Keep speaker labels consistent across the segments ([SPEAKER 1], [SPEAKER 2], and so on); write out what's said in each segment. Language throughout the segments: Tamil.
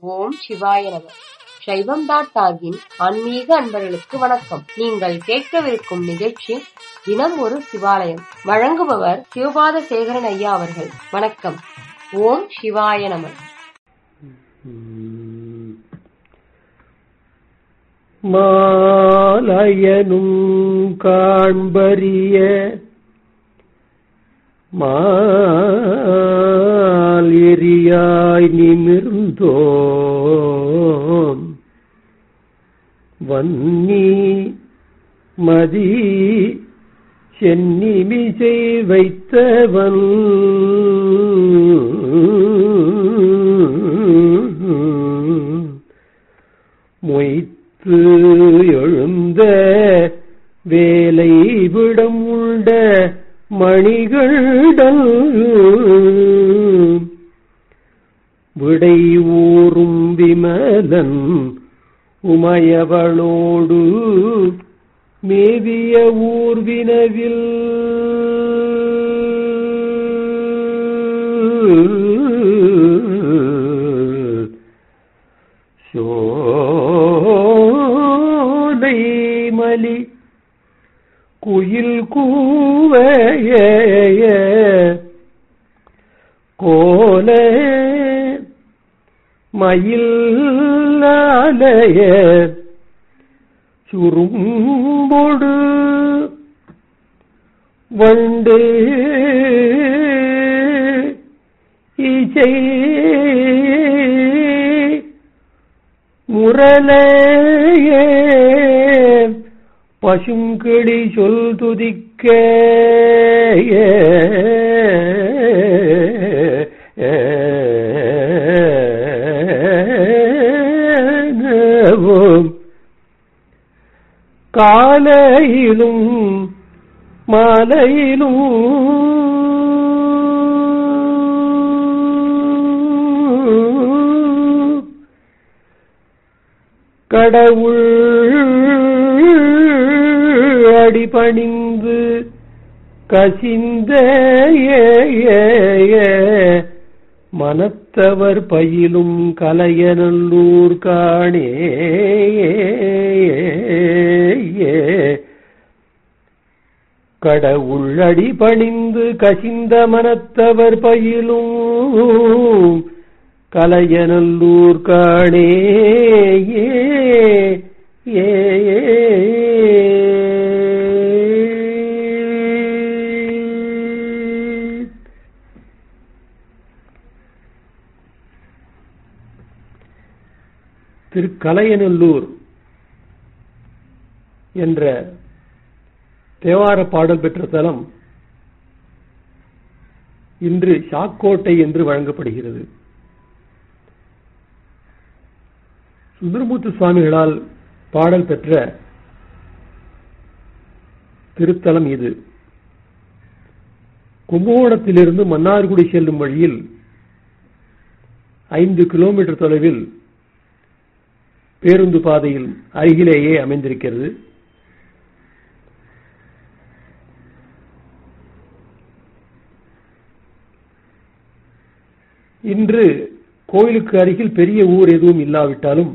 [SPEAKER 1] ஓம் சிவாய நம. சைவம்.டாகின் ஆன்மீக அன்பர்களுக்கு வணக்கம். நீங்கள் கேட்கவிருக்கும் நிகழ்ச்சி தினம் ஒரு சிவாலயம். வழங்குபவர் சிவபாத சேகரன் ஐயா அவர்கள். வணக்கம். ஓம் சிவாய நம.
[SPEAKER 2] மாலயனும் காண்பரிய மால் எரியாய் நிமிர்ந்தோம் வன்னி மதி சென்னிமிசை வைத்தவன் மொய்த்து எழுந்த வேலை விடம் உண்ட மணிகள் விடை ஊறும் விமலன் உமையவளோடு மேவிய ஊர்வினவில் சோதை மலி குயில் கூவைய கோல மயில் ஆலய சுரும்பொடு வண்டு இசை முரலையே பசுங்கிளி சொல் துதிக்க காலையிலும் மாலையிலும் கடவுள் அடிபணிந்து கசிந்த மனத்தவர் பயிலும் கலையநல்லூர் காணே கடவுள் அடிபணிந்து கசிந்த மனத்தவர் பயிலும் கலையநல்லூர் காணே திருக்கலையநல்லூர் என்ற தேவார பாடல் பெற்ற தலம் இன்று சாக்கோட்டை என்று வழங்கப்படுகிறது. சுந்தரமூர்த்தி சுவாமிகளால் பாடல் பெற்ற திருத்தலம் இது. கும்பகோணத்திலிருந்து மன்னார்குடி செல்லும் வழியில் 5 கிலோமீட்டர் தொலைவில் பேருந்து பாதையில் அருகிலேயே அமைந்திருக்கிறது. இன்று கோயிலுக்கு அருகில் பெரிய ஊர் எதுவும் இல்லாவிட்டாலும்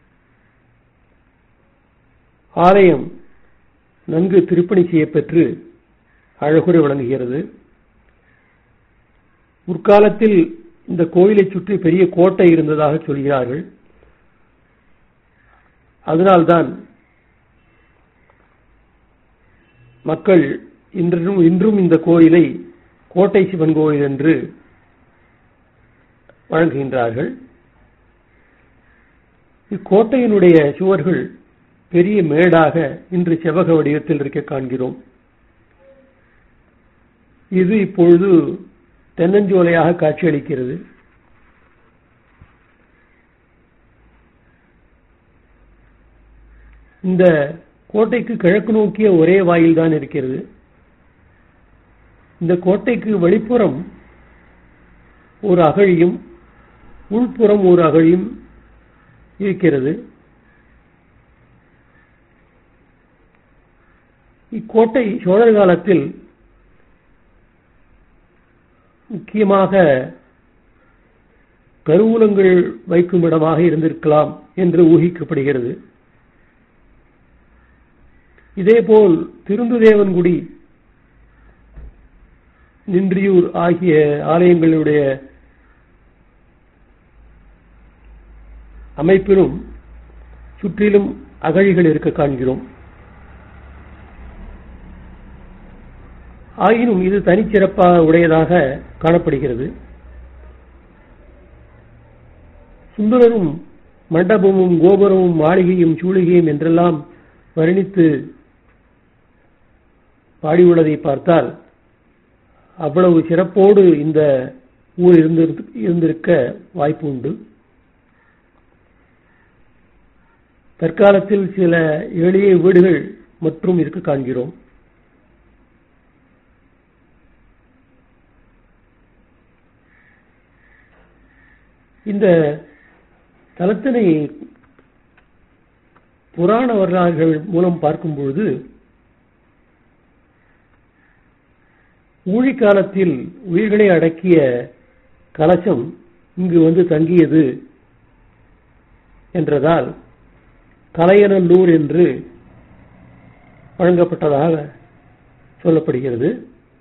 [SPEAKER 2] ஆலயம் நன்கு திருப்பணி செய்யப்பெற்று அழகுற விளங்குகிறது. முற்காலத்தில் இந்த கோயிலை சுற்றி பெரிய கோட்டை இருந்ததாக சொல்கிறார்கள். அதனால்தான் மக்கள் இன்றும் இந்த கோயிலை கோட்டை சிவன் கோயில் என்று வழங்குகின்றார்கள். இக்கோட்டையினுடைய சுவர்கள் பெரிய மேடாக இன்று செவ்வக வடிவத்தில் இருக்க காண்கிறோம். இது இப்பொழுது தென்னஞ்சோலையாக காட்சியளிக்கிறது. இந்த கோட்டைக்கு கிழக்கு நோக்கிய ஒரே வாயில் தான் இருக்கிறது. இந்த கோட்டைக்கு வெளிப்புறம் ஒரு அகழியும் உள்புறம் ஒரு அகழியும் இருக்கிறது. இக்கோட்டை சோழர் காலத்தில் முக்கியமாக கருவூலங்கள் வைக்கும் இடமாக இருந்திருக்கலாம் என்று ஊகிக்கப்படுகிறது. இதேபோல் திருந்துதேவன்குடி, நின்றியூர் ஆகிய ஆலயங்களுடைய அமைப்பிலும் சுற்றிலும் அகழிகள் இருக்க காண்கிறோம். ஆயினும் இது தனிச்சிறப்பாக உடையதாக காணப்படுகிறது. சுந்தரரும் மண்டபமும் கோபுரமும் மாளிகையும் சூளிகையும் என்றெல்லாம் வர்ணித்து பாடியுள்ளதை பார்த்தால் அவ்வளவு சிறப்போடு இந்த ஊர் இருந்திருக்க வாய்ப்பு உண்டு. தற்காலத்தில் சில எளிய வீடுகள் மற்றும் இருக்க காண்கிறோம். இந்த தலத்தினை புராண வரலாறுகள் மூலம் பார்க்கும்பொழுது ஊழிக்காலத்தில் உயிர்களை அடக்கிய கலசம் இங்கு வந்து தங்கியது என்றதால் கலையநல்லூர் என்று வழங்கப்பட்டதாக சொல்லப்படுகிறது.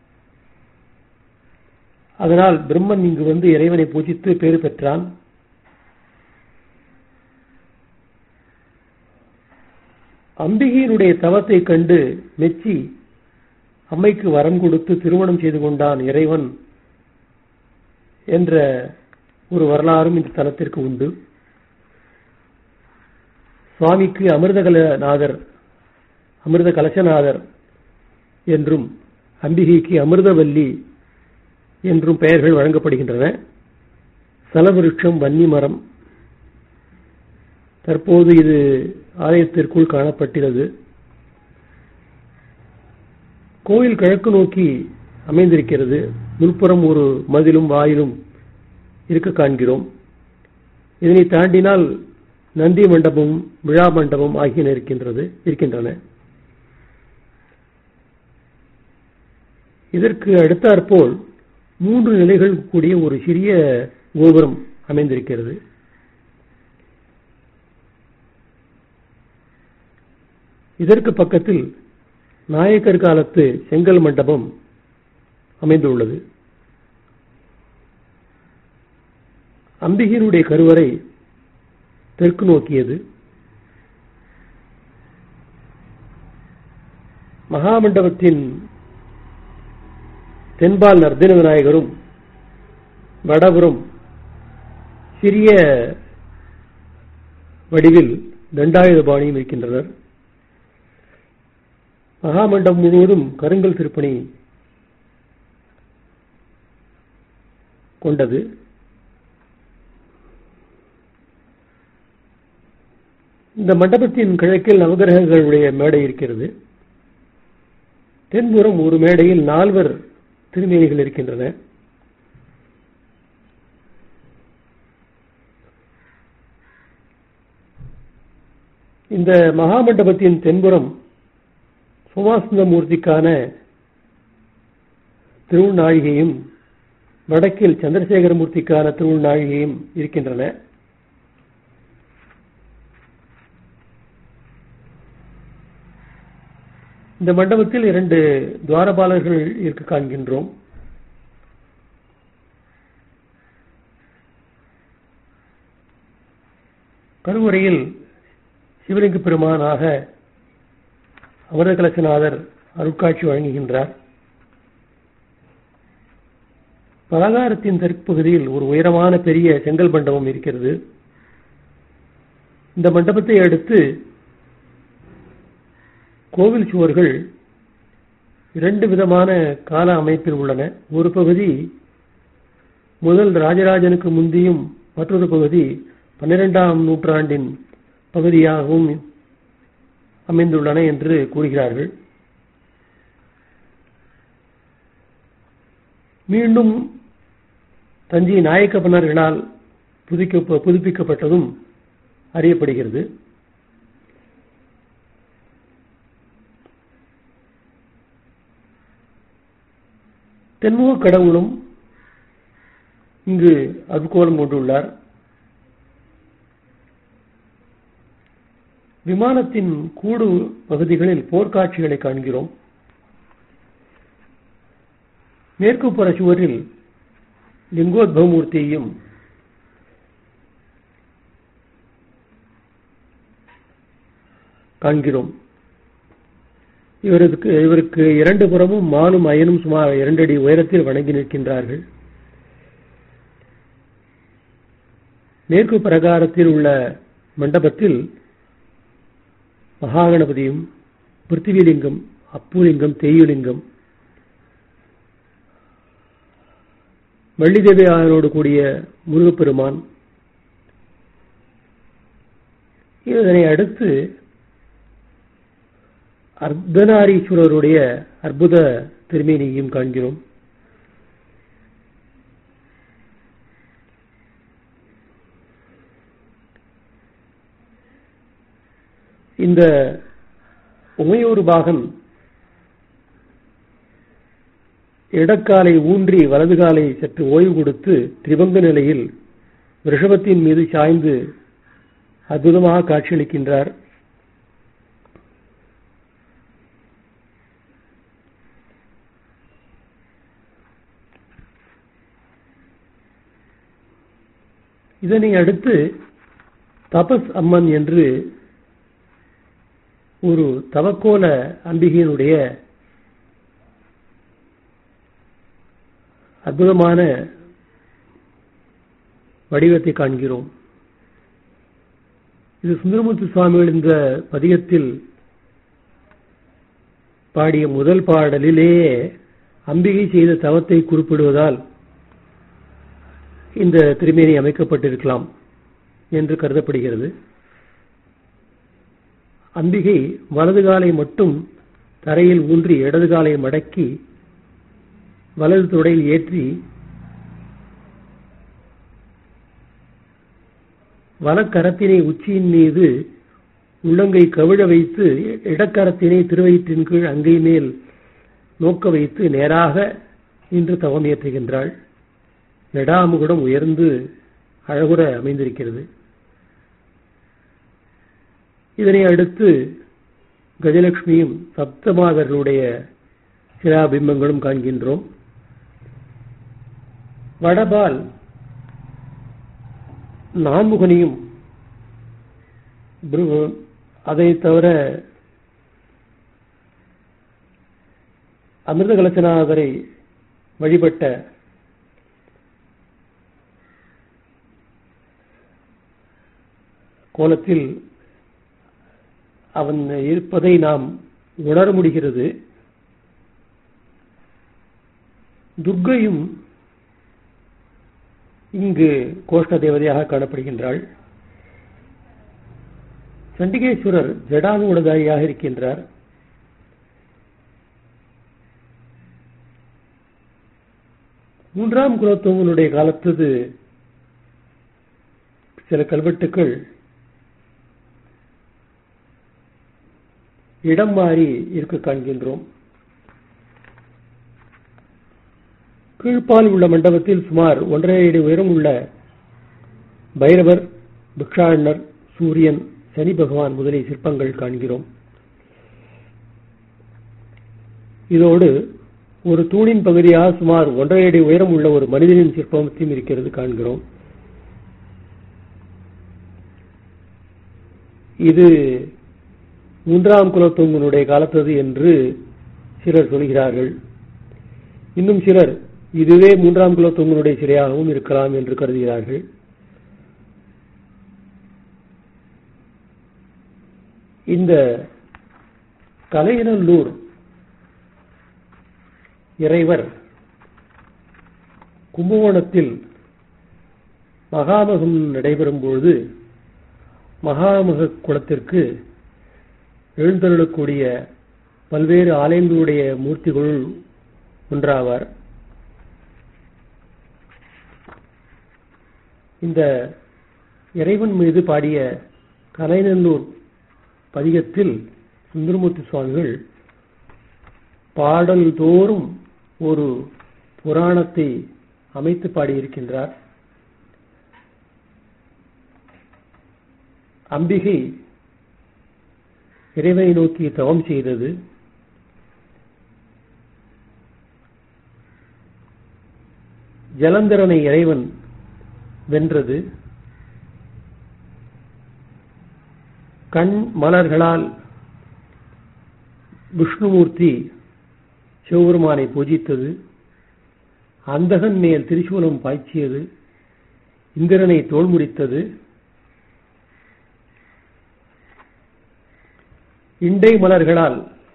[SPEAKER 2] அதனால் பிரம்மன் இங்கு வந்து இறைவனை பூஜித்து பேறு பெற்றான். அம்பிகையினுடைய தவத்தை கண்டு மெச்சி அம்மைக்கு வரம் கொடுத்து திருமணம் செய்து கொண்டான் இறைவன் என்ற ஒரு வரலாறும் இந்த தலத்திற்கு உண்டு. சுவாமிக்கு அமிர்த கலசநாதர் என்றும் அம்பிகைக்கு அமிர்தவல்லி என்றும் பெயர்கள் வழங்கப்படுகின்றன. சலவிருட்சம் வன்னி மரம். தற்போது இது ஆலயத்திற்குள் காணப்பட்டுள்ளது. கோயில் கிழக்கு நோக்கி அமைந்திருக்கிறது. முன்புறம் ஒரு மதிலும் வாயிலும் இருக்க காண்கிறோம். இதனை தாண்டினால் நந்தி மண்டபம், விழா மண்டபம் ஆகியன இருக்கின்றன. இதற்கு அடுத்தாற்போல் 3 நிலைகள் கூடிய ஒரு சிறிய கோபுரம் அமைந்திருக்கிறது. இதற்கு பக்கத்தில் நாயக்கர் காலத்து செங்கல் மண்டபம் அமைந்துள்ளது. அம்பிகையினுடைய கருவறை தெற்கு நோக்கியது. மகாமண்டபத்தின் தென்பால் நர்தின விநாயகரும் வடபுறம் சிறிய வடிவில் தண்டாயுதபாணியும் இருக்கின்றனர். மகாமண்டபம் முழுவதும் கருங்கல் திருப்பணி கொண்டது. இந்த மண்டபத்தின் கிழக்கில் நவகிரகங்களுடைய மேடை இருக்கிறது. தென்புறம் ஒரு மேடையில் 4 திருமேனிகள் இருக்கின்றன. இந்த மகாமண்டபத்தின் தென்புறம் சோமாஸ்கந்த மூர்த்திக்கான திருவுள்நாழிகையும் வடக்கில் சந்திரசேகர மூர்த்திக்கான திருவுள்நாழிகையும் இருக்கின்றன. இந்த மண்டபத்தில் 2 துவாரபாலர்கள் இருக்க காண்கின்றோம். கருவறையில் சிவலிங்க பெருமானாக அமிர்தகலசநாதர் அருட்காட்சி வழங்குகின்றார். பலகாரத்தின் தெற்பகுதியில் ஒரு உயரமான பெரிய செங்கல் மண்டபம் இருக்கிறது. இந்த மண்டபத்தை அடுத்து கோவில் சுவர்கள் 2 விதமான கால அமைப்பில் உள்ளன. ஒரு பகுதி முதல் ராஜராஜனுக்கு முந்தியும் மற்றொரு பகுதி 12ஆம் நூற்றாண்டின் பகுதியாகவும் அமைந்துள்ளன என்று கூறுகிறார்கள். மீண்டும் தஞ்சை நாயக்க மன்னர்களால் புதுப்பிக்கப்பட்டதும் அறியப்படுகிறது. தென்முக கடவுளும் இங்கு அருட்கோலம் கொண்டுள்ளார். விமானத்தின் கூடு பகுதிகளில் போர்க்காட்சிகளை காண்கிறோம். மேற்கு புற சுவரில் லிங்கோத்பவமூர்த்தியையும் காண்கிறோம். இவருக்கு இரண்டு புறமும் மாலும் அயனும் சுமார் 2 அடி உயரத்தில் வணங்கி நிற்கின்றார்கள். மேற்கு பிரகாரத்தில் உள்ள மண்டபத்தில் மகாகணபதியும், பிருத்திவிலிங்கம், அப்புலிங்கம், தெய்யுலிங்கம், வள்ளி தேவியாரோடு கூடிய முருகப்பெருமான், இதனை அடுத்து அர்த்தநாரீஸ்வரருடைய அற்புத திருமேனியையும் காண்கிறோம். இந்த உமையூர் பாகன் இடக்காலை ஊன்றி வலது காலை சற்று ஓய்வு கொடுத்து திரிபங்க நிலையில் ரிஷபத்தின் மீது சாய்ந்து அற்புதமாக காட்சியளிக்கின்றார். இதனை அடுத்து தபஸ் அம்மன் என்று ஒரு தவக்கோல அம்பிகையினுடைய அற்புதமான வடிவத்தை காண்கிறோம். இது சுந்தரமூர்த்தி சுவாமிகள் இந்த பதிகத்தில் பாடிய முதல் பாடலிலேயே அம்பிகை செய்த தவத்தை குறிப்பிடுவதால் இந்த திருமேனி அமைக்கப்பட்டிருக்கலாம் என்று கருதப்படுகிறது. அம்பிகை வலது காலை மட்டும் தரையில் ஊன்றி இடது காலை மடக்கி வலது தொடையில் ஏற்றி வலக்கரத்தினை உச்சியின் மீது உள்ளங்கை கவிழ வைத்து இடக்கரத்தினை திருவயிற்றின் கீழ் அங்கை மேல் நோக்க வைத்து நேராக நின்று தவம் இயற்றுகின்றாள். ஜடாமுகுடம் உயர்ந்து அழகுற அமைந்திருக்கிறது. இதனை அடுத்து கஜலட்சுமியும் சப்தமாதர்களுடைய சிலாபிம்பங்களும் காண்கின்றோம். வடபால் நான்முகனையும் அதை தவிர அமிர்த கலசநாதரை வழிபட்ட கோலத்தில் அவன் இருப்பதை நாம் உணர முடிகிறது. துர்க்கையும் இங்கு கோஷ்ட தேவதையாக காணப்படுகின்றாள். சண்டிகேஸ்வரர் ஜடானுடதாரியாக இருக்கின்றார். மூன்றாம் குலோத்துங்கனுடைய காலத்தது சில கல்வெட்டுக்கள் இடம் மாறி இருக்க காண்கின்றோம். கீழ்ப்பால் உள்ள மண்டபத்தில் சுமார் 1.5 அடி உயரம் உள்ள பைரவர், பிக்ஷாடனர், சூரியன், சனி பகவான் முதலிய சிற்பங்கள் காண்கிறோம். இதோடு ஒரு தூணின் பகுதியாக சுமார் 1.5 அடி உயரம் உள்ள ஒரு மனிதனின் சிற்பத்தையும் இருக்கிறது காண்கிறோம். இது மூன்றாம் குலோத்துங்கனுடைய காலத்தது என்று சிலர் சொல்கிறார்கள். இன்னும் சிலர் இதுவே மூன்றாம் குலோத்துங்கனுடைய சிலையாகவும் இருக்கலாம் என்று கருதுகிறார்கள். இந்த கலையநல்லூர் இறைவர் கும்பகோணத்தில் மகாமகம் நடைபெறும் பொழுது மகாமக குலத்திற்கு எழுந்தருளக்கூடிய பல்வேறு ஆலயங்களுடைய மூர்த்திகளுள் ஒன்றாவார். இந்த இறைவன் மீது பாடிய கலைநல்லூர் பதிகத்தில் சுந்தரமூர்த்தி சுவாமிகள் பாடல் தோறும் ஒரு புராணத்தை அமைத்து பாடியிருக்கின்றார். அம்பிகை இறைவனை நோக்கி தவம் செய்தது. ஜலந்தரனை இறைவன் வென்றது. கண் மலர்களால் விஷ்ணுமூர்த்தி சிவபெருமானை பூஜித்தது. அந்தகன் மேல் திரிசூலம் பாய்ச்சியது. இந்திரனை தோள் முடித்தது. இண்டை மலர்களால்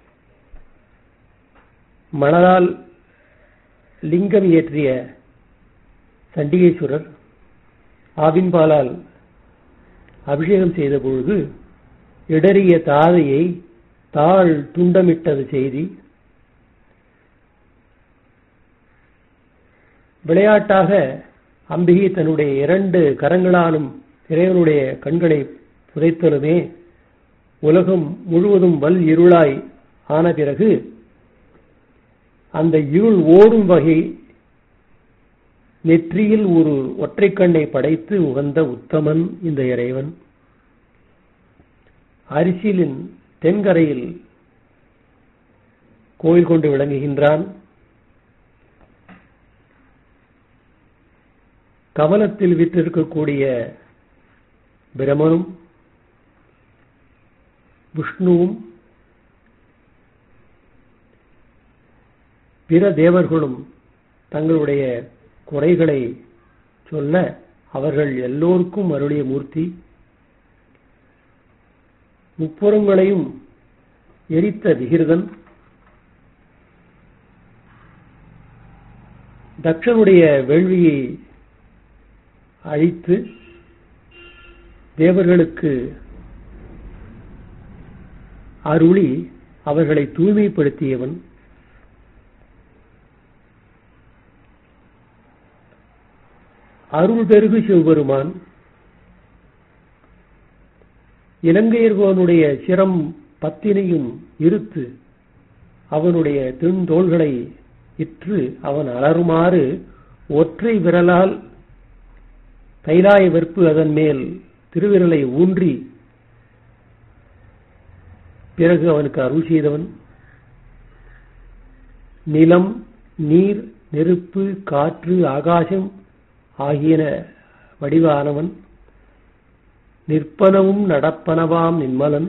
[SPEAKER 2] மலரால் லிங்கம் ஏற்றிய சண்டிகேஸ்வரர் ஆவின்பாலால் அபிஷேகம் செய்த பொழுது இடறிய தாதையை தாழ் துண்டமிட்டது செய்தி. விளையாட்டாக அம்பிகை தன்னுடைய 2 கரங்களாலும் இறைவனுடைய கண்களை புதைத்தலுமே உலகம் முழுவதும் வல் இருளாய் ஆன பிறகு அந்த இருள் ஓடும் வகை நெற்றியில் ஒரு ஒற்றை கண்ணை படைத்து உகந்த உத்தமன் இந்த இறைவன். அரிசிலின் தென்கரையில் கோயில் கொண்டு விளங்குகின்றான். கமலத்தில் விற்றிருக்கக்கூடிய பிரமனும் விஷ்ணுவும் பிற தேவர்களும் தங்களுடைய குறைகளை சொல்ல அவர்கள் எல்லோருக்கும் அருளிய மூர்த்தி. முப்புறங்களையும் எரித்த விகிர்தன். தக்ஷனுடைய வேள்வியை அழித்து தேவர்களுக்கு அருளி அவர்களை தூய்மைப்படுத்தியவன். அருள் பெருகு சிவபெருமான். இலங்கையர்கோனுடைய சிரம் 10 இருத்து அவனுடைய தோள்களை இற்று அவன் அலறுமாறு ஒற்றை விரலால் தைலாய வெற்பு அதன் மேல் திருவிரலை ஊன்றி பிறகு அவனுக்கு அருள் செய்தவன். நிலம், நீர், நெருப்பு, காற்று, ஆகாசம் ஆகியன வடிவானவன். நிற்பனவும் நடப்பனவாம் நின்மலன்.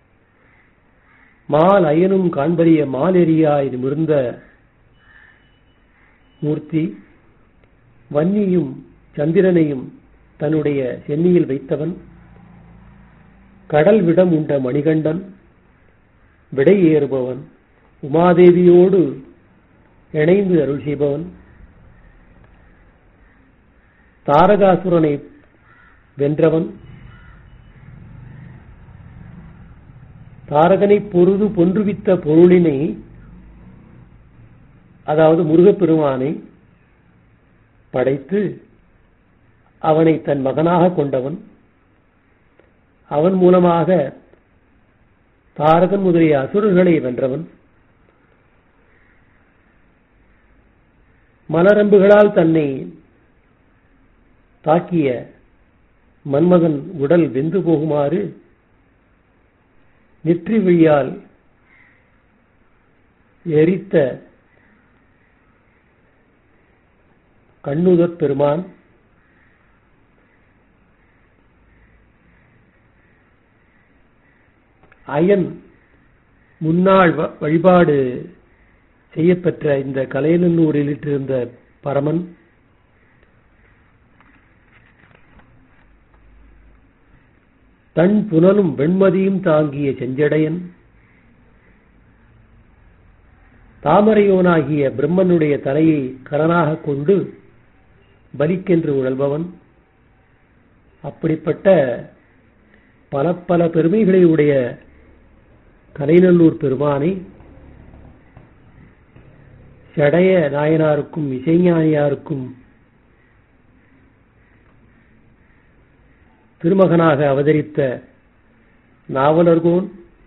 [SPEAKER 2] மால் அயனும் காண்பறிய மாலெரியாய் நிமிர்ந்த மூர்த்தி. வன்னியும் சந்திரனையும் தன்னுடைய சென்னியில் வைத்தவன். கடல் விடம் உண்ட மணிகண்டன். விடை ஏறுபவன். உமாதேவியோடு இணைந்து அருள் செய்பவன். தாரகாசுரனை வென்றவன். தாரகனை பொருது பொன்றுவித்த பொருளினை, அதாவது முருகப்பெருமானை படைத்து அவனை தன் மகனாக கொண்டவன். அவன் மூலமாக தாரகன் முதலிய அசுரர்களை வென்றவன். மலரம்புகளால் தன்னை தாக்கிய மன்மதன் உடல் வெந்து போகுமாறு நெற்றி விழியால் எரித்த கண்ணுதற் பெருமான். அயன் முன்னாள் வழிபாடு செய்யப்பெற்ற இந்த கலையநல்லூரில் இருந்த பரமன். தன் புனலும் வெண்மதியும் தாங்கிய செஞ்சடையன். தாமரையோனாகிய பிரம்மனுடைய தலையை கரனாக கொண்டு பலிக்கென்று உழல்பவன். அப்படிப்பட்ட பல பல பெருமைகளை உடைய கலைநல்லூர் பெருமானை சடைய நாயனாருக்கும் இசைஞானியாருக்கும் திருமகனாக அவதரித்த நாவலர்கோன்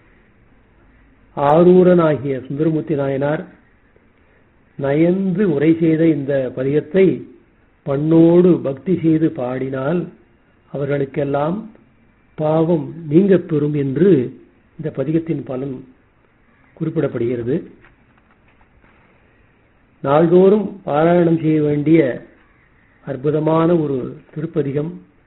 [SPEAKER 2] ஆரூரன் ஆகிய சுந்தரமூர்த்தி நாயனார் நயந்து உரை செய்த இந்த பதிகத்தை பண்ணோடு பக்தி செய்து பாடினால் அவர்களுக்கெல்லாம் பாவம் நீங்கப் பெறும் என்று இந்த பதிகத்தின் பலன் குறிப்பிடப்படுகிறது. நாள்தோறும் பாராயணம் செய்ய வேண்டிய அற்புதமான ஒரு திருப்பதிகம்.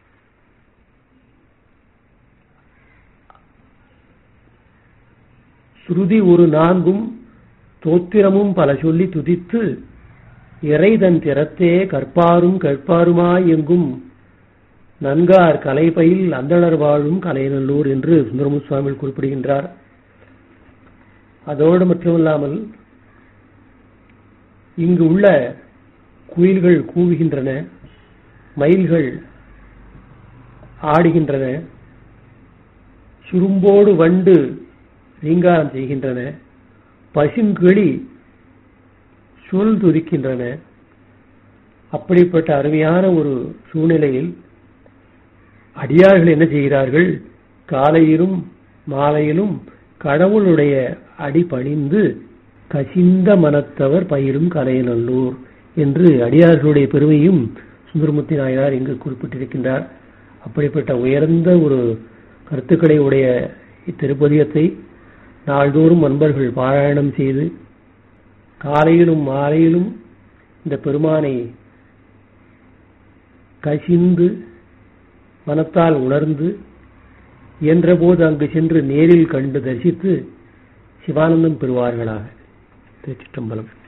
[SPEAKER 2] ஸ்ருதி ஒரு 4 தோத்திரமும் பல சொல்லி துதித்து இறைதன் திறத்தே கற்பாரும் கற்பாருமாய் எங்கும் நன்கார் கலைபயில் அந்தணர் வாழும் கலைநல்லூர் என்று சுந்தரமூர்த்தி சுவாமிகள் குறிப்பிடுகின்றார். அதோடு மட்டுமல்லாமல் இங்கு உள்ள குயில்கள் கூவுகின்றன, மயில்கள் ஆடுகின்றன, சுரும்போடு வண்டு ரீங்காரம் செய்கின்றன, பசுங்கிளி சொல் துதிக்கின்றன. அப்படிப்பட்ட அருமையான ஒரு சூழ்நிலையில் அடியார்கள் என்ன செய்கிறார்கள்? காலையிலும் மாலையிலும் கடவுளுடைய அடி பணிந்து கசிந்த மனத்தவர் பயிரும் கலைநல்லூர் என்று அடியார்களுடைய பெருமையும் சுந்தரமூர்த்தி நாயனார் இங்கு குறிப்பிட்டிருக்கின்றார். அப்படிப்பட்ட உயர்ந்த ஒரு கருத்துக்களை உடைய இத்திருப்பதிகத்தை நாள்தோறும் அன்பர்கள் பாராயணம் செய்து காலையிலும் மாலையிலும் இந்த பெருமானை கசிந்து மனத்தால் உணர்ந்து இயன்றபோது அங்கு சென்று நேரில் கண்டு தரிசித்து சிவானந்தம் பெறுவார்களாக. திருச்சிற்றம்பலம்.